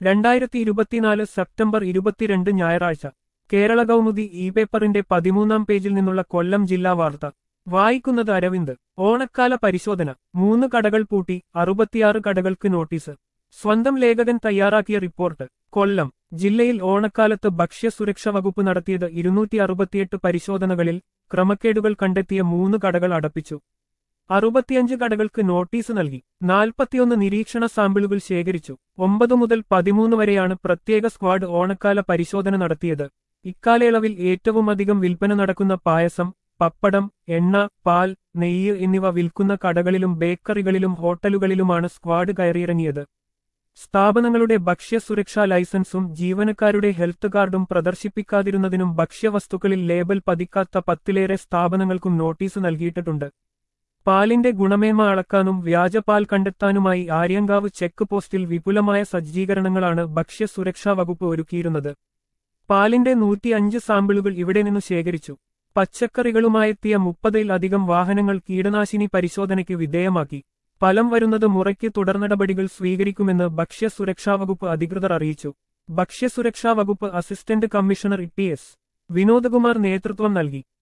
2024 September 22 ഞായറാഴ്ച Kerala Kaumudi E പേപ്പറിന്റെ 13-ാം പേജിൽ നിന്നുള്ള കൊല്ലം ജില്ലാ വാർത്ത വായിക്കുന്നത് അരവിന്ദ്. ഓണക്കാല പരിശോധന 3 കടകൾ പൂട്ടി, 66 കടകൾക്ക് നോട്ടീസ്. സ്വന്തം ലേഖകൻ തയ്യാറാക്കിയ റിപ്പോർട്ട്. കൊല്ലം ജില്ലയിൽ ഓണക്കാലത്ത് ഭക്ഷ്യസുരക്ഷാ വകുപ്പ് നടത്തിയത് 268 പരിശോധനകളിൽ ക്രമക്കേടുകൾ കണ്ടെത്തിയ 3 കടകൾ അടപ്പിച്ചു. 65 കടകൾക്ക് നോട്ടീസ് നൽകി. 41 നിരീക്ഷണ സാമ്പിളുകൾ ശേഖരിച്ചു. 9 മുതൽ 13 വരെയാണ് പ്രത്യേക സ്ക്വാഡ് ഓണക്കാല പരിശോധന നടത്തിയത്. ഇക്കാലയളവിൽ ഏറ്റവുമധികം വിൽപ്പന നടക്കുന്ന പായസം, പപ്പടം, എണ്ണ, പാൽ, നെയ്യ് എന്നിവ വിൽക്കുന്ന കടകളിലും ബേക്കറികളിലും ഹോട്ടലുകളിലുമാണ് സ്ക്വാഡ് കയറിയിറങ്ങിയത്. സ്ഥാപനങ്ങളുടെ ഭക്ഷ്യസുരക്ഷാ ലൈസൻസും ജീവനക്കാരുടെ ഹെൽത്ത് കാർഡും പ്രദർശിപ്പിക്കാതിരുന്നതിനും ഭക്ഷ്യവസ്തുക്കളിൽ ലേബൽ പതിക്കാത്ത 10-ലേറെ സ്ഥാപനങ്ങൾക്കും നോട്ടീസ് നൽകിയിട്ടുണ്ട്. പാലിന്റെ ഗുണമേന്മ അളക്കാനും വ്യാജ പാൽ കണ്ടെത്താനുമായി ആര്യങ്കാവ് ചെക്ക് പോസ്റ്റിൽ വിപുലമായ സജ്ജീകരണങ്ങളാണ് ഭക്ഷ്യസുരക്ഷാ വകുപ്പ് ഒരുക്കിയിരുന്നത്. പാലിന്റെ 105 സാമ്പിളുകൾ ഇവിടെ നിന്നു ശേഖരിച്ചു. പച്ചക്കറികളുമായെത്തിയ 30-ൽ-അധികം വാഹനങ്ങൾ കീടനാശിനി പരിശോധനയ്ക്ക് വിധേയമാക്കി. ഫലം വരുന്നത് മുറയ്ക്ക് തുടർനടപടികൾ സ്വീകരിക്കുമെന്ന് ഭക്ഷ്യസുരക്ഷാ വകുപ്പ് അധികൃതർ അറിയിച്ചു. ഭക്ഷ്യസുരക്ഷാ വകുപ്പ് assistant commissioner T S Vinodkumar നേതൃത്വം നൽകി.